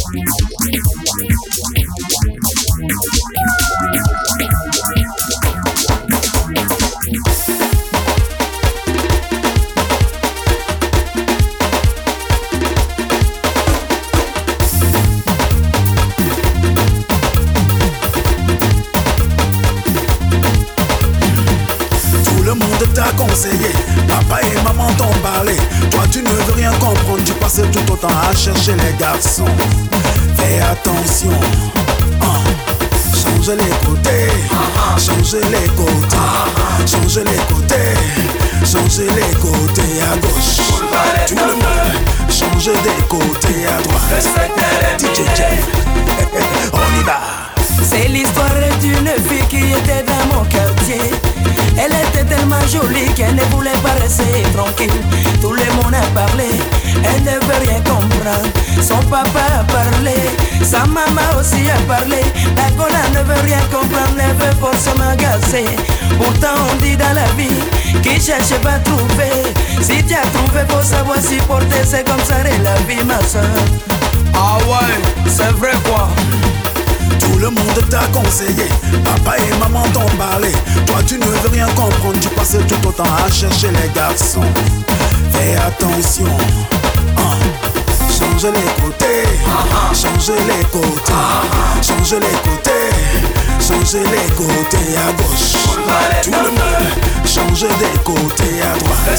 Papa et maman t'ont parlé. Toi tu ne veux rien comprendre. Tu passes tout autant à chercher les garçons. Fais attention. Change les côtés. Change les côtés. Change les côtés. Change les côtés à gauche. Tout le monde. Change des côtés à droite. DJ Jeff. On y va. C'est l'histoire d'une fille qui était dans mon quartier. Elle était tellement jolie qu'elle ne voulait pas rester tranquille. Tout le monde a parlé, elle ne veut rien comprendre. Son papa a parlé, sa maman aussi a parlé. La cola ne veut rien comprendre, elle veut forcément gasser. Pourtant on dit dans la vie, qui cherche va trouver. Si tu as trouvé, faut savoir si porter, c'est comme ça et la vie ma soeur. Ah ouais, c'est vrai quoi. Tout le monde t'a conseillé, papa et maman t'ont parlé. Toi tu ne veux rien comprendre, tu passes tout autant à chercher les garçons. Fais attention, change les côtés, change les côtés, change les côtés, change les côtés à gauche. Tout le monde, change des côtés à droite.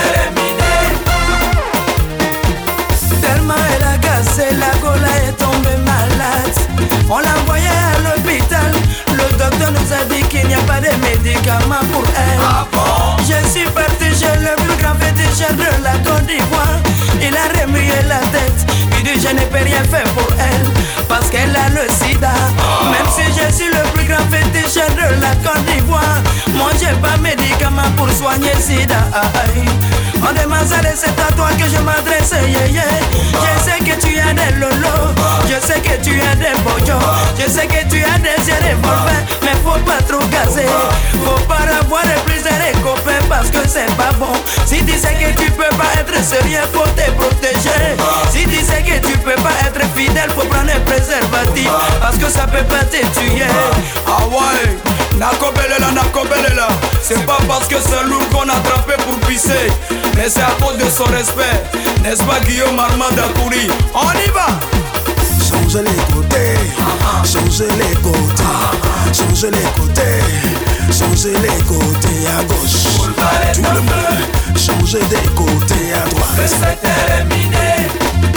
Tellement elle a cassé, la cola est tombée malade. On l'a envoyée à l'hôpital. Le docteur nous a dit qu'il n'y a pas de médicaments pour elle. Ah bon? Je suis parti chez le plus grand féticheur de la Côte d'Ivoire. Il a remué la tête. Il dit je n'ai pas rien fait pour elle parce qu'elle a le sida. Même si je suis le plus grand féticheur de la Côte d'Ivoire, moi j'ai pas de médicaments pour soigner le sida. On demande ça, c'est à toi que je m'adresse, yeah, yeah. Je sais que tu as des lolos, je sais que tu as des bojos, je sais que tu as des revolvers, mais faut pas trop gazer. Faut pas avoir plusieurs copains parce que c'est pas bon. Si tu sais que tu peux pas être sérieux, faut te protéger. Si tu sais que tu peux pas être fidèle, faut prendre un préservatif parce que ça peut pas te tuer. Ah ouais, Nakobelela, c'est pas parce que c'est lourd qu'on a attrapé pour pisser, mais c'est à cause de son respect, n'est-ce pas Guillaume Armand Dakouri? On y va! Change les côtés, change les côtés, change les côtés, change les côtés à gauche. Tout le monde, change des côtés à droite. C'est terminé.